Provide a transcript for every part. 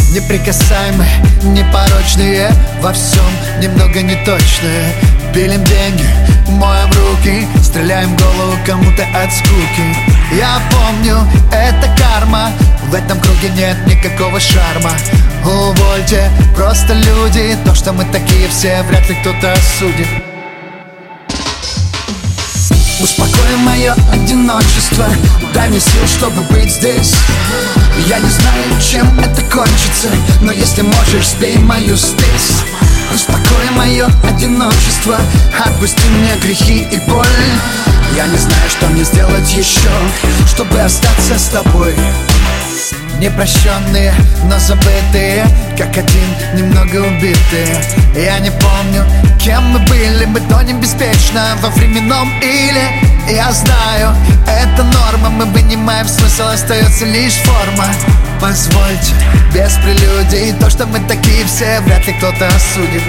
Неприкасаемые, непорочные, во всем немного неточные. Пилим деньги, моем руки, стреляем в голову кому-то от скуки. Я помню, это карма, в этом круге нет никакого шарма. Увольте, просто люди, то, что мы такие все, вряд ли кто-то осудит. Успокой мое одиночество, дай мне сил, чтобы быть здесь. Я не знаю, чем это кончится, но если можешь, спей мою спесь. Успокой мое одиночество, отпусти мне грехи и боль. Я не знаю, что мне сделать еще, чтобы остаться с тобой. Непрощенные, но забытые, как один, немного убитые. Я не помню, кем мы были, мы тонем беспечно во временном иле. Я знаю, это норма, мы вынимаем смысл, остается лишь форма. Позвольте, без прелюдий, то, что мы такие все, вряд ли кто-то осудит.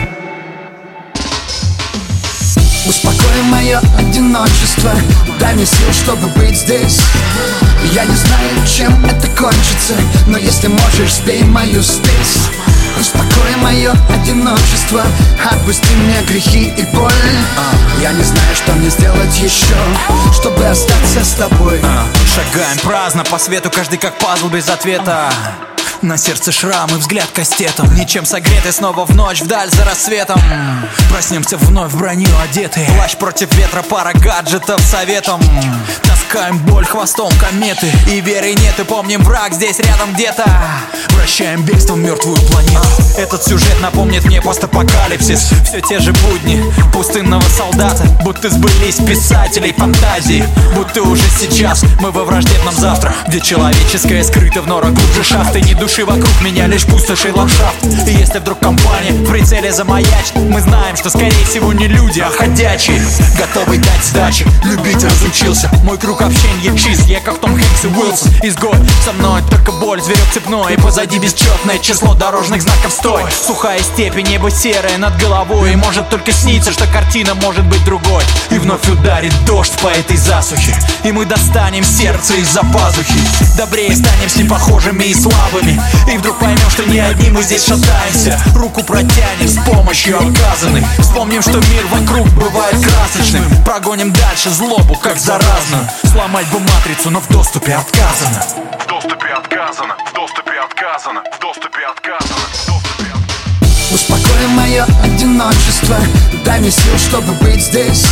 Успокой мое одиночество, дай мне сил, чтобы быть здесь. Я не знаю, чем это кончится, но если можешь, спей мою спесь. Успокой мое одиночество, отпусти мне грехи и боль. Я не знаю, что мне сделать еще, чтобы остаться с тобой. Шагаем праздно по свету, каждый как пазл без ответа. На сердце шрам и взгляд кастетом, ничем согретый снова в ночь, вдаль за рассветом. Проснемся вновь в броню одетые, плащ против ветра, пара гаджетов советом. Таскаем боль хвостом кометы, и веры нет, и помним, враг здесь рядом где-то. Вращаем бегство в мертвую планету. Этот сюжет напомнит мне постапокалипсис. Все те же будни пустынного солдата, будто сбылись писателей фантазии. Будто уже сейчас мы во враждебном завтра, где человеческое скрыто в норах глубже шахты. Ни души вокруг меня, лишь пустошь и ландшафт. И если вдруг компания в прицеле замаячит, мы знаем, что скорее всего не люди, а ходячие. Готовый дать сдачи, любить разучился. Мой круг общения чист, я как Том Хэнкс и Уилсон. Изгой, со мной только боль, зверек цепной. И позади бесчетное число дорожных знаков. Стой, сухая степь и небо серое над головой. И может только сниться, что картина может быть другой. И вновь ударит дождь по этой засухе, и мы достанем сердце из-за пазухи. Добрее станем с непохожими и слабыми, и вдруг поймем, что не одни мы здесь шатаемся. Руку протянем с помощью оказанной. Вспомним, что мир вокруг бывает красочным. Прогоним дальше злобу, как заразную. Сломать бы матрицу, но в доступе отказано. В доступе отказано, в доступе отказано, в доступе отказано, в доступе отказано. Успокой мое одиночество, дай мне сил, чтобы быть здесь.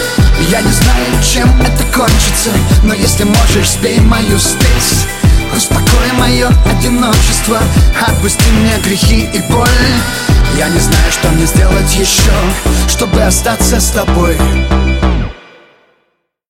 Я не знаю, чем это кончится, но если можешь, спей мою спесь. Успокой мое одиночество, отпусти мне грехи и боль. Я не знаю, что мне сделать еще, чтобы остаться с тобой.